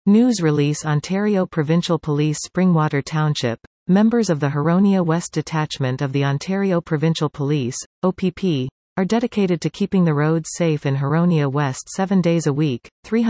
News release Ontario Provincial Police Springwater Township. Members of the Huronia West Detachment of the Ontario Provincial Police, OPP, are dedicated to keeping the roads safe in Huronia West 7 days a week,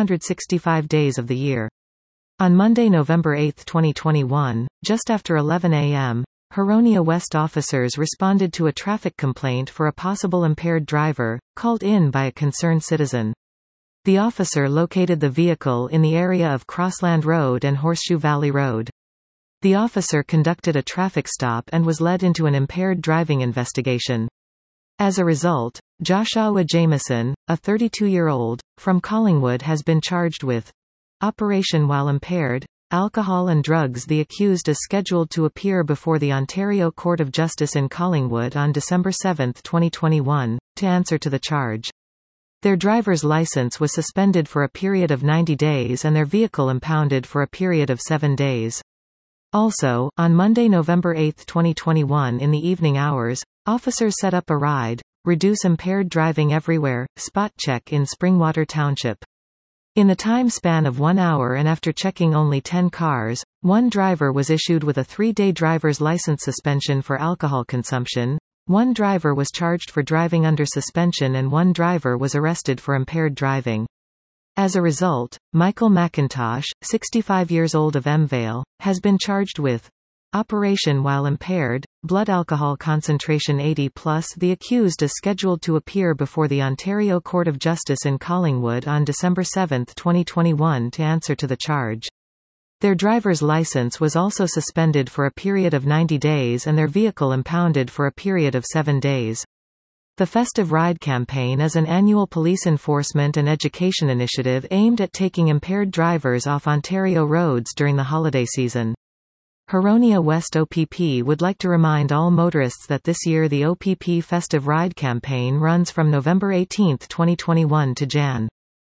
365 days of the year. On Monday, November 8, 2021, just after 11 a.m., Huronia West officers responded to a traffic complaint for a possible impaired driver, called in by a concerned citizen. The officer located the vehicle in the area of Crossland Road and Horseshoe Valley Road. The officer conducted a traffic stop and was led into an impaired driving investigation. As a result, Joshua Jameson, a 32-year-old, from Collingwood has been charged with operation while impaired, alcohol and drugs. The accused is scheduled to appear before the Ontario Court of Justice in Collingwood on December 7, 2021, to answer to the charge. Their driver's license was suspended for a period of 90 days and their vehicle impounded for a period of 7 days. Also, on Monday, November 8, 2021 in the evening hours, officers set up a ride, Reduce Impaired Driving Everywhere, spot check in Springwater Township. In the time span of 1 hour and after checking only 10 cars, one driver was issued with a 3-day driver's license suspension for alcohol consumption, one driver was charged for driving under suspension and one driver was arrested for impaired driving. As a result, Michael McIntosh, 65 years old of Mvale, has been charged with operation while impaired, blood alcohol concentration 80+. The accused is scheduled to appear before the Ontario Court of Justice in Collingwood on December 7, 2021 to answer to the charge. Their driver's license was also suspended for a period of 90 days and their vehicle impounded for a period of 7 days. The Festive Ride campaign is an annual police enforcement and education initiative aimed at taking impaired drivers off Ontario roads during the holiday season. Huronia West OPP would like to remind all motorists that this year the OPP Festive Ride campaign runs from November 18, 2021 to Jan.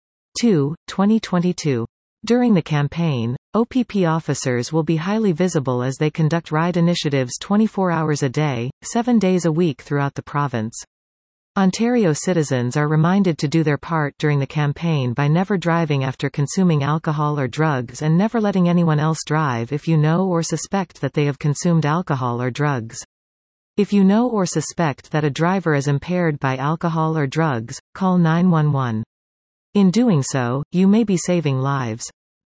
2, 2022. During the campaign, OPP officers will be highly visible as they conduct ride initiatives 24 hours a day, 7 days a week throughout the province. Ontario citizens are reminded to do their part during the campaign by never driving after consuming alcohol or drugs and never letting anyone else drive if you know or suspect that they have consumed alcohol or drugs. If you know or suspect that a driver is impaired by alcohol or drugs, call 911. In doing so, you may be saving lives.